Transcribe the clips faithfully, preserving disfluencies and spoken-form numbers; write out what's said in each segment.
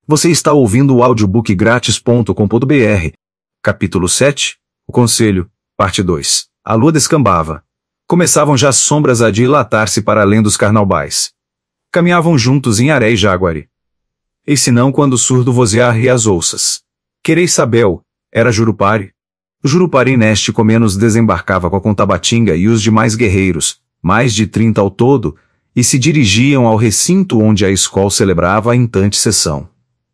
Você está ouvindo o audiobook grátis ponto com ponto br. Capítulo sete. O Conselho, Parte dois. A lua descambava. Começavam já as sombras a dilatar-se para além dos carnaubais. Caminhavam juntos em Aré e Jaguari. Eis se não quando surdo vozear e as ouças. Quereis Sabel, era Jurupari. Jurupari neste comenos desembarcava com a Contabatinga e os demais guerreiros, mais de trinta ao todo, e se dirigiam ao recinto onde a escola celebrava a intante sessão.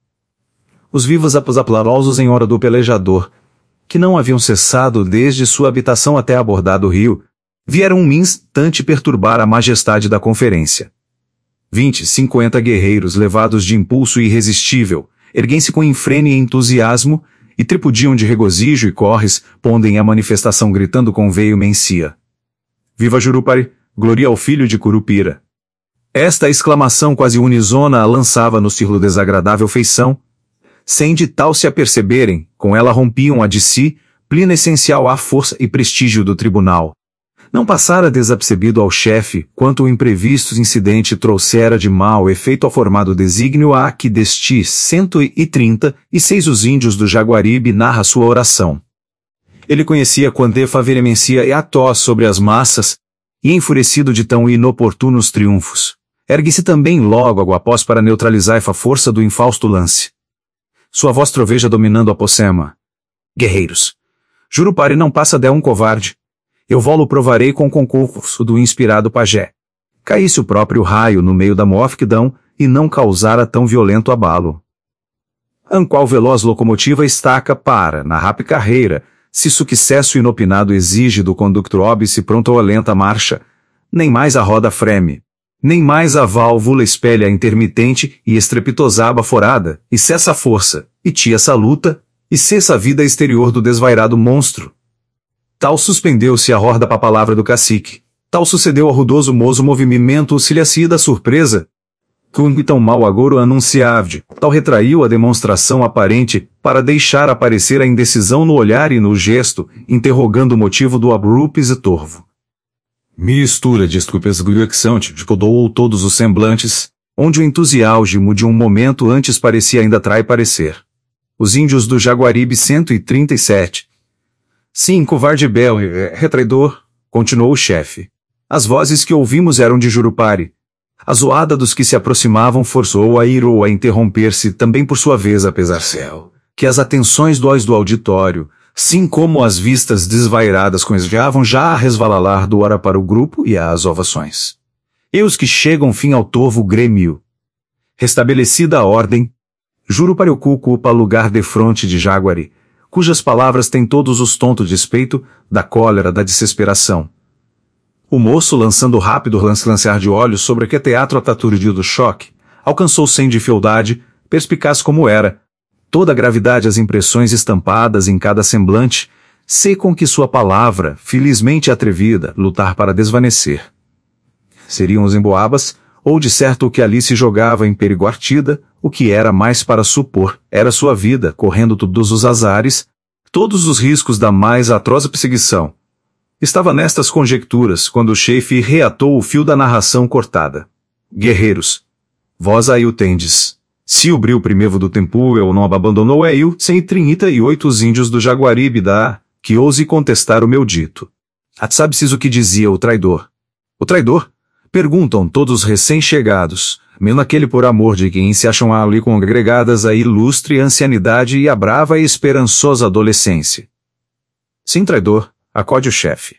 Os vivos aplausos em hora do pelejador, que não haviam cessado desde sua habitação até abordar do rio, vieram um instante perturbar a majestade da conferência. Vinte, cinquenta guerreiros levados de impulso irresistível, erguem-se com enfrene e entusiasmo, e tripudiam de regozijo e corres, pondem a manifestação gritando com veio mencia. Viva Jurupari, gloria ao filho de Curupira. Esta exclamação quase unisona a lançava no círculo desagradável feição, sem de tal se aperceberem, com ela rompiam a de si, plena essencial à força e prestígio do tribunal. Não passara desapercebido ao chefe quanto o imprevisto incidente trouxera de mau efeito ao formado desígnio a que desti cento e trinta e seis os índios do Jaguaribe narra sua oração. Ele conhecia quandefa veemencia e ató sobre as massas, e enfurecido de tão inoportunos triunfos, ergue-se também logo após para neutralizar a força do infausto lance. Sua voz troveja dominando a possema. Guerreiros! Jurupari não passa de um covarde. Eu vou-lo provarei com o concurso do inspirado pajé. Caísse o próprio raio no meio da mofquidão, e não causara tão violento abalo. Anqual veloz locomotiva estaca para, na rápida carreira, se sucesso inopinado exige do conductor óbice pronto a lenta marcha, nem mais a roda freme, nem mais a válvula espelha intermitente e estrepitosa baforada, e cessa a força, e tia-se a luta, e cessa a vida exterior do desvairado monstro. Tal suspendeu-se a horda para a palavra do cacique, tal sucedeu ao rudoso moço movimento auxiliacia da surpresa, com tão mal agouro anunciavde, tal retraiu a demonstração aparente, para deixar aparecer a indecisão no olhar e no gesto, interrogando o motivo do abrupes e torvo. Mistura de estúpidas gruexante decodou todos os semblantes, onde o entusiasmo de um momento antes parecia ainda trai parecer. Os índios do Jaguaribe cento e trinta e sete. Sim, covarde bel, retraidor, continuou o chefe. As vozes que ouvimos eram de Jurupari. A zoada dos que se aproximavam forçou a ir ou a interromper-se também por sua vez, apesar céu, que as atenções dos do auditório, sim como as vistas desvairadas começavam já a resvalalar do hora para o grupo e às ovações. E os que chegam fim ao torvo grêmio. Restabelecida a ordem, Jurupari ocupa lugar defronte de Jaguari, cujas palavras têm todos os tons de despeito, da cólera, da desesperação. O moço, lançando rápido lance-lancear de olhos sobre que teatro ataturdio do choque, alcançou sem dificuldade, perspicaz como era, toda a gravidade as impressões estampadas em cada semblante, sei com que sua palavra, felizmente atrevida, lutar para desvanecer. Seriam os emboabas, ou de certo o que ali se jogava em perigo artida, o que era mais para supor, era sua vida, correndo todos os azares, todos os riscos da mais atroz perseguição. Estava nestas conjecturas, quando o chefe reatou o fio da narração cortada. Guerreiros, vós aí o tendes. Se o bril primeiro do tempo eu não abandonou é eu, cem e trinta e oito os índios do Jaguaribe da, que ouse contestar o meu dito. Sabe-se o que dizia o traidor? O traidor? Perguntam todos os recém-chegados, mesmo aquele por amor de quem se acham ali congregadas a ilustre ancianidade e a brava e esperançosa adolescência. Sim, traidor, acode o chefe.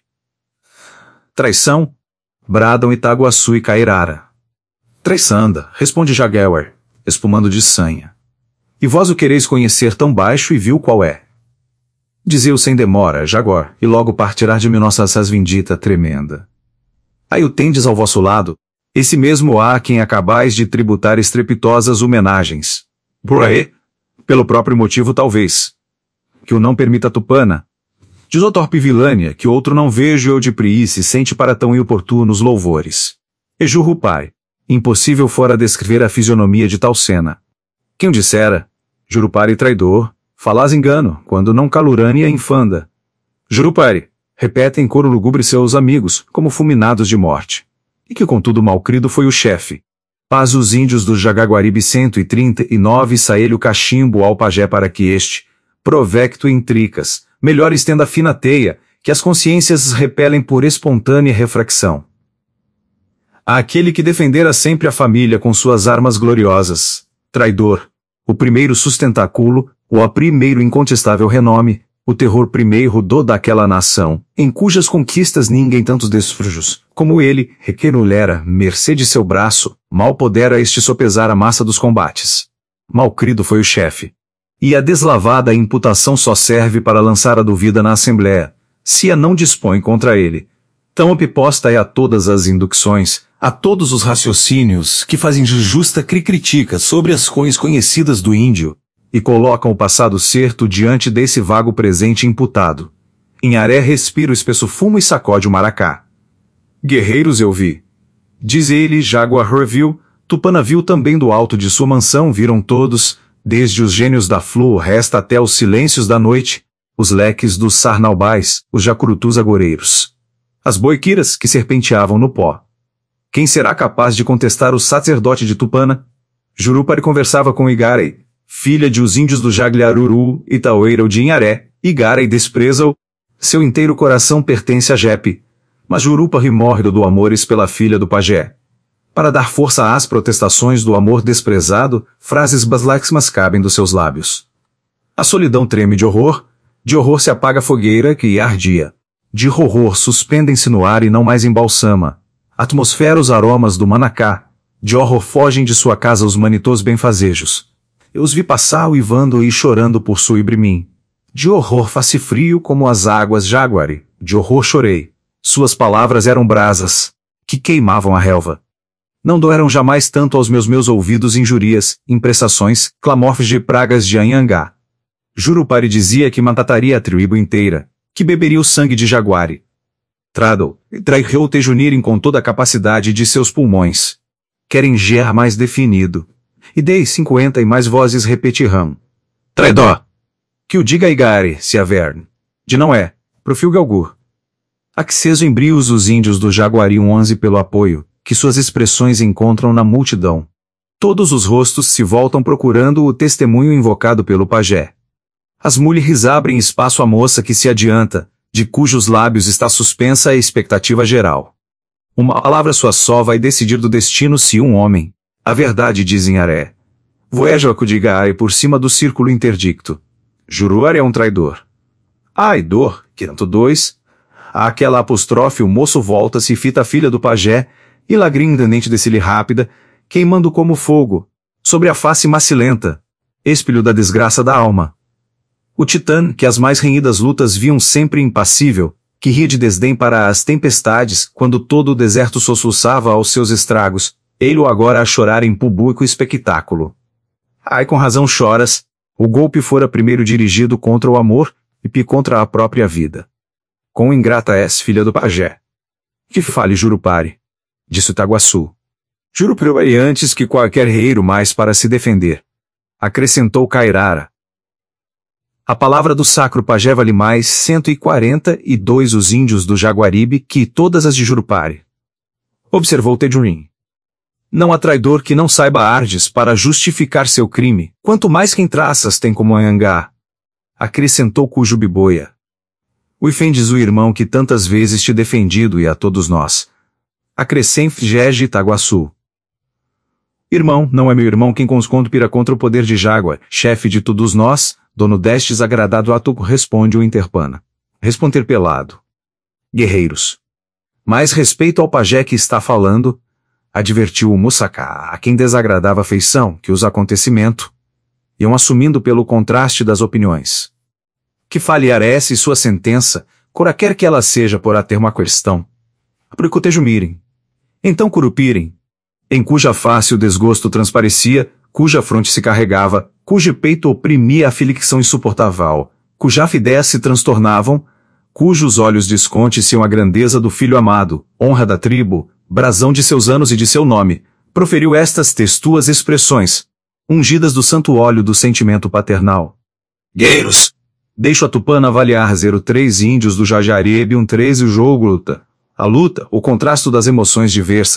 Traição? Bradam Itaguaçu e Cairara. Traiçanda, responde Jaguar, espumando de sanha. E vós o quereis conhecer tão baixo e vil qual é? Dizia-o sem demora, Jaguar, e logo partirá de mim nossa assaz vindita tremenda. Aí o tendes ao vosso lado, esse mesmo há quem acabais de tributar estrepitosas homenagens. Por aí? Pelo próprio motivo talvez. Que o não permita Tupana. Diz o torpe Vilânia, que outro não vejo eu de priice sente para tão inoportunos louvores. E Jurupari, impossível fora descrever a fisionomia de tal cena. Quem o dissera? Jurupari traidor, falás engano, quando não calurânia infanda. Jurupari, repetem em coro lúgubre seus amigos, como fulminados de morte. E que contudo malcrido foi o chefe. Paz os índios do Jaguaribe cento e trinta e nove saelho cachimbo ao pajé para que este, provecto em tricas, melhor estenda a fina teia, que as consciências repelem por espontânea refração. Àquele que defendera sempre a família com suas armas gloriosas, traidor, o primeiro sustentáculo, o a primeiro incontestável renome, o terror primeiro do daquela nação, em cujas conquistas ninguém tantos desfrujos, como ele, requerulera, mercê de seu braço, mal podera este sopesar a massa dos combates. Malcrido foi o chefe. E a deslavada imputação só serve para lançar a dúvida na Assembleia, se a não dispõe contra ele. Tão opiposta é a todas as induções, a todos os raciocínios que fazem justa critica sobre as coisas conhecidas do índio, e colocam o passado certo diante desse vago presente imputado. Inharé respira o espesso fumo e sacode o maracá. Guerreiros eu vi. Diz ele, Jaguar viu, Tupana viu também do alto de sua mansão viram todos, desde os gênios da floresta até os silêncios da noite, os leques dos sarnaubais, os jacurutus agoreiros. As boiquiras que serpenteavam no pó. Quem será capaz de contestar o sacerdote de Tupana? Jurupari conversava com Igarei, filha de os índios do Jagliaruru, Itaueira de Inharé. Igarei despreza-o. Seu inteiro coração pertence a Jepe. Mas Jurupari morre do amores pela filha do pajé. Para dar força às protestações do amor desprezado, frases baslaxmas cabem dos seus lábios. A solidão treme de horror, de horror se apaga a fogueira que ardia. De horror suspendem-se no ar e não mais embalsama. Atmosfera os aromas do manacá, de horror fogem de sua casa os manitôs benfazejos. Eu os vi passar uivando e chorando por Suibrimim. De horror face frio como as águas Jaguari, de horror chorei. Suas palavras eram brasas, que queimavam a relva. Não doeram jamais tanto aos meus meus ouvidos injurias, impressações, clamorfes de pragas de Anhangá. Jurupari dizia que mataria a tribo inteira, que beberia o sangue de Jaguari. Tradle, traiu Tejunirim com toda a capacidade de seus pulmões. Querem ger mais definido. E dei cinquenta e mais vozes repetirão. Traidor! Que o diga Igare, se averne. De não é, profil Galgur. Acceso em brios os índios do Jaguari onze pelo apoio, que suas expressões encontram na multidão. Todos os rostos se voltam procurando o testemunho invocado pelo pajé. As mulheres abrem espaço à moça que se adianta, de cujos lábios está suspensa a expectativa geral. Uma palavra sua só vai decidir do destino se um homem, a verdade diz Inharé, voeja a Kudigaare por cima do círculo interdicto. Juruar é um traidor. Ai, dor, quinto dois. Àquela apóstrofe o moço volta-se e fita a filha do pajé, e lagrinda dente desse-lhe rápida, queimando como fogo, sobre a face macilenta, espelho da desgraça da alma. O titã, que as mais renhidas lutas viam sempre impassível, que ria de desdém para as tempestades, quando todo o deserto soluçava aos seus estragos, ei-lo agora a chorar em público espectáculo. Ai, com razão choras, o golpe fora primeiro dirigido contra o amor, e pi contra a própria vida. Quão ingrata és, filha do pajé. Que fale Jurupari, disse Itaguaçu. Jurupari antes que qualquer reiro mais para se defender. Acrescentou Cairara. A palavra do sacro pajé vale mais cento e quarenta e dois os índios do Jaguaribe que todas as de Jurupari. Observou Tejurim. Não há traidor que não saiba ardes para justificar seu crime, quanto mais quem traças tem como Anhangá. Acrescentou Cujubiboia. Uifendes o irmão que tantas vezes te defendido e a todos nós. Acrescente Gege Itaguaçu. Irmão, não é meu irmão quem conspira contra o poder de Jaguar, chefe de todos nós, dono destes agradado ato, responde o interpana. Responder pelado. Guerreiros. Mais respeito ao pajé que está falando, advertiu o Musaká, a quem desagradava a feição que os acontecimentos iam assumindo pelo contraste das opiniões. Que fale Ares e sua sentença, qualquer que ela seja por a ter uma questão. Apricotejumirem. Então Curupirem, em cuja face o desgosto transparecia, cuja fronte se carregava, cujo peito oprimia a aflição insuportável, cuja ideias se transtornavam, cujos olhos desconteciam a grandeza do filho amado, honra da tribo, brasão de seus anos e de seu nome, proferiu estas testuas expressões, ungidas do santo óleo do sentimento paternal. Guerreiros! Deixo a Tupana avaliar zero três índios do Jaguaribe um três o jogo luta. A luta, o contraste das emoções diversas,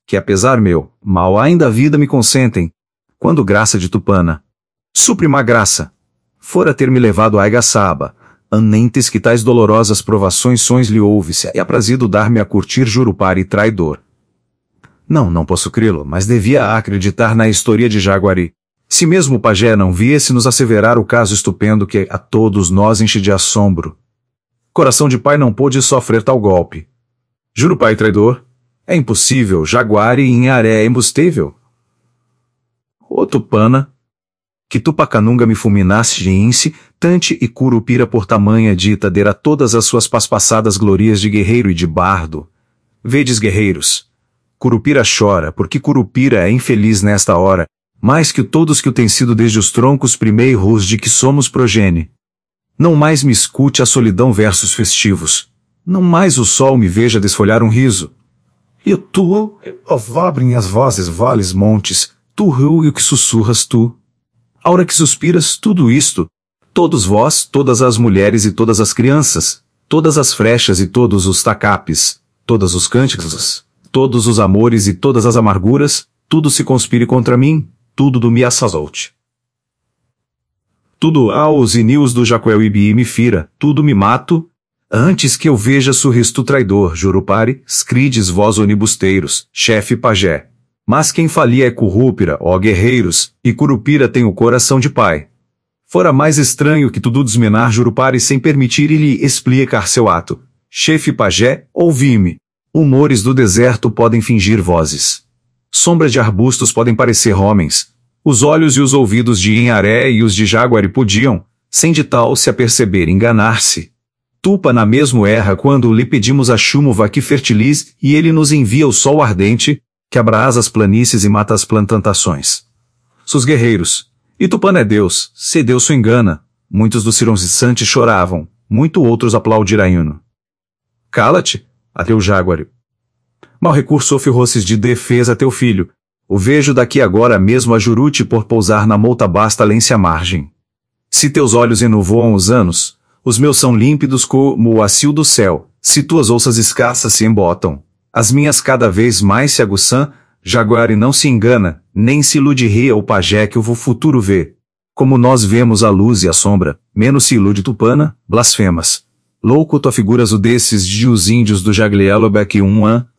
que apesar meu, mal ainda a vida me consentem. Quando graça de Tupana, suprima graça, fora ter me levado a Aigaçaba, anentes que tais dolorosas provações sões lhe ouve-se, e aprazido dar-me a curtir Jurupari traidor. Não, não posso crê-lo, mas devia acreditar na história de Jaguari. Se mesmo o pajé não viesse nos asseverar o caso estupendo que a todos nós enche de assombro. Coração de pai não pôde sofrer tal golpe. Jurupari traidor? É impossível, Jaguari em Aré é embustível. Ô Tupana, que Tupacanunga me fulminasse de Ince, Tante e Curupira por tamanha dita dera todas as suas paspassadas glorias de guerreiro e de bardo. Vedes, guerreiros, Curupira chora, porque Curupira é infeliz nesta hora, mais que todos que o têm sido desde os troncos primeiros de que somos progene. Não mais me escute a solidão versos festivos, não mais o sol me veja desfolhar um riso. E tu, ó vobrem as vozes vales montes, tu rio e o que sussurras tu. A hora que suspiras, tudo isto, todos vós, todas as mulheres e todas as crianças, todas as frechas e todos os tacapes, todos os cânticos, todos os amores e todas as amarguras, tudo se conspire contra mim, tudo do me assalte. Tudo aos inios do Jacuel Ibi me fira, tudo me mato, antes que eu veja surristo traidor, Jurupari, scrides vós onibusteiros, chefe pajé. Mas quem falia é Curupira, ó guerreiros, e Curupira tem o coração de pai. Fora mais estranho que tudo desmenar Jurupari sem permitir-lhe explicar seu ato. Chefe pajé, ouvi-me. Humores do deserto podem fingir vozes. Sombras de arbustos podem parecer homens. Os olhos e os ouvidos de Inharé e os de Jaguari podiam, sem de tal se aperceber, enganar-se. Tupana mesmo erra quando lhe pedimos a chuva que fertilize e ele nos envia o sol ardente, que abrasa as planícies e mata as plantações. Sus guerreiros, e Tupana é Deus, se Deus o engana, muitos dos cironziçantes choravam, muito outros aplaudiraiano. Cala-te, a teu Jaguari. Mal recurso ofirroces de defesa a teu filho, o vejo daqui agora mesmo a Juruti por pousar na mouta basta lence a margem. Se teus olhos enovoam os anos, os meus são límpidos como o acil do céu, se tuas ouças escassas se embotam. As minhas cada vez mais se aguçam, Jaguari não se engana, nem se ilude ria o pajé que o futuro vê. Como nós vemos a luz e a sombra, menos se ilude Tupana, blasfemas. Louco tu afiguras o desses de os índios do Jaglielobek um an,